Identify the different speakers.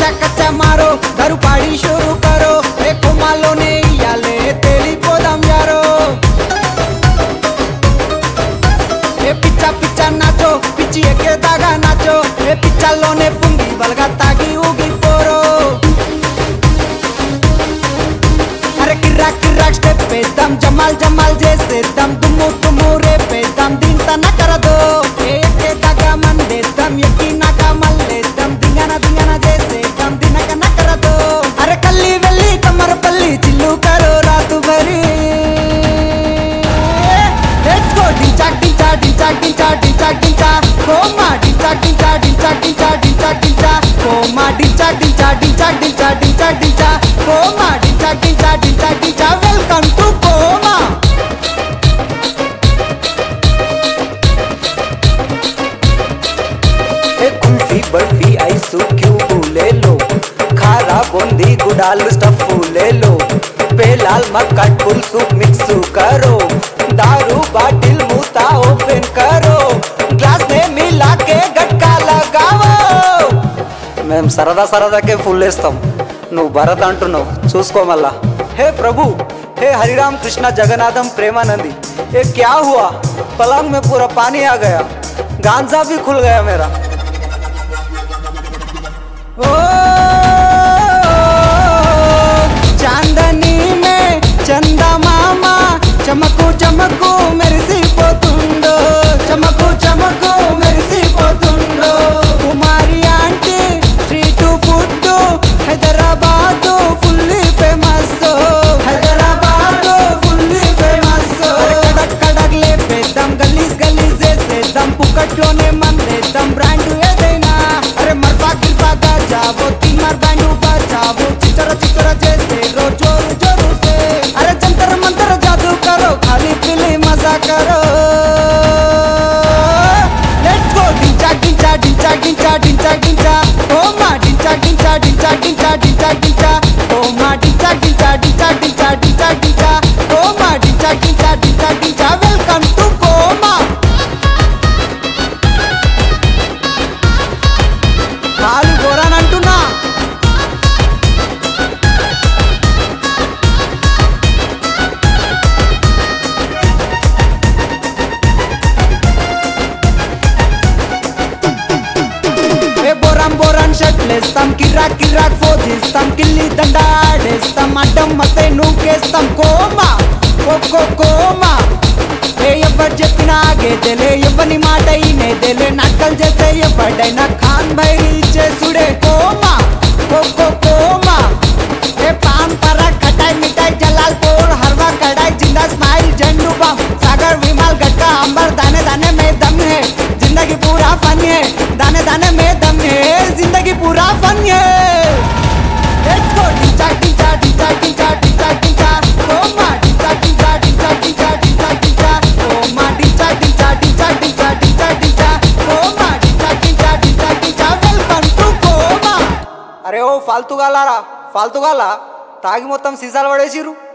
Speaker 1: कच्चा कच्चा मारो दारू पाड़ी शुरू करो कोमालो ने याले तेली पोदाम यारो पिच्चा पिच्चा नाचो पिच्ची के दागा नाचो पिच्चालोने पुंगी बलगा तागी ऊगी पोरो अरे किर्रा किर्रा स्टेप पे दम जमाल जमाल जैसे दम तुमू तुमू रे पे दम दिन तना कर दो के दागा मन दे दम यकीना का मल ले दम दिंगाना दिंगाना जैसे दम दिना का न कर दो अरे कल्ली वेल्ली कमर पल्ली चिल्लू करो रात भरी लेट्स गो डिंचा डिंचा डिंचा डिंचा डिंचा डिंचा कोमा डिंचा डिंचा डिंचा डिंचा डिंचा डिंचा कोमा डिंचा डिंचा डिंचा डिंचा डिंचा डिंचा कोमा डिंचा डिंचा डिंचा डिंचा वेलकम टू कोमा
Speaker 2: कुल्फी बर्फी आइसू क्यूब ले लो खारा बूंदी गुड़ाल स्टफ ले लो पेलाल मक्का फुल सूप मिक्स करो दारू बाटिल मूता ओपन करो ग्लास में मिला के गटका लगाओ మేము సరదా సరదాకే ఫుల్ వేస్తాం నువ్వు భరత్ అంటున్నావు చూసుకో మళ్ళా हे प्रभु हे हरिराम कृष्णा जगन्नाथम प्रेमानंदी ये क्या हुआ पलंग में पूरा पानी आ गया गांजा भी खुल गया मेरा
Speaker 1: ओ चांदनी में चंदा मामा चमकू चमकू మెరిసిపోతుండో చమకు చమకు మెరిసిపోతుండో Kumari aunty street food Hyderabad fully famous Hyderabad fully famous కడక్ కడక్ లేపేద్దాం గలీజ్ గలీజ్ చేసేద్దాం పుక్కట్లోనే మందేద్దాం బ్రాండ్ ఏదైనా అరే మర్ఫా గిర్ఫా जाबो तीन मार बैंड ऊपर जाबो चिचरा चिचरा जैसे रो जोर जोर से अरे जंतर मंतर जादू करो खाली पीली मजा करो लेट्स गो डिंचा डिंचा डिंचा डिंचा डिंचा डिंचा ओ मा डिंचा डिंचा डिंचा डिंचा डिंचा डिंचा ओ मा डिंचा डिंचा डिंचा डिंचा डिंचा डिंचा ओ मा डिंचा डिंचा डिंचा डिंचा वेलकम टू कोमा కాలు గోరానంటున్నా బోరాం బోరాన్ షట్లేస్తాం కిరాక్ కిరాక్ ఫోజిస్తాం కిల్లి దండ ఆడేస్తాం అడ్డం మతే నూకేస్తాం కోమా కోకో కోమా ఎవరు చెప్పినా ఆగేదేలే ఎవరి మాట ఇనేదేలే నక్కలు చేస్తే ఎవడైనా ఖాన్ భైరి చేసుడే కోమా కోకో కోమా ఏ పాన్ పరా खटाई मिठाई जलालपुर हरवा कढ़ाई जिंदा स्माइल झंडू बम सागर विमल गटका अंबर दाने दाने में दम है जिंदगी पूरा फन है दाने दाने में दम है जिंदगी पूरा फन है लेट्स गो डिंचा डिंचा डिंचा डिंचा डिंचा डिंचा कोमा डिंचा डिंचा डिंचा डिंचा डिंचा डिंचा कोमा डिंचा डिंचा डिंचा डिंचा डिंचा डिंचा कोमा डिंचा डिंचा डिंचा डिंचा वेलकम टू कोमा
Speaker 2: అరే ఓ ఫాల్తు గాలారా తాగి మొత్తం సీసాలు పడేసిరు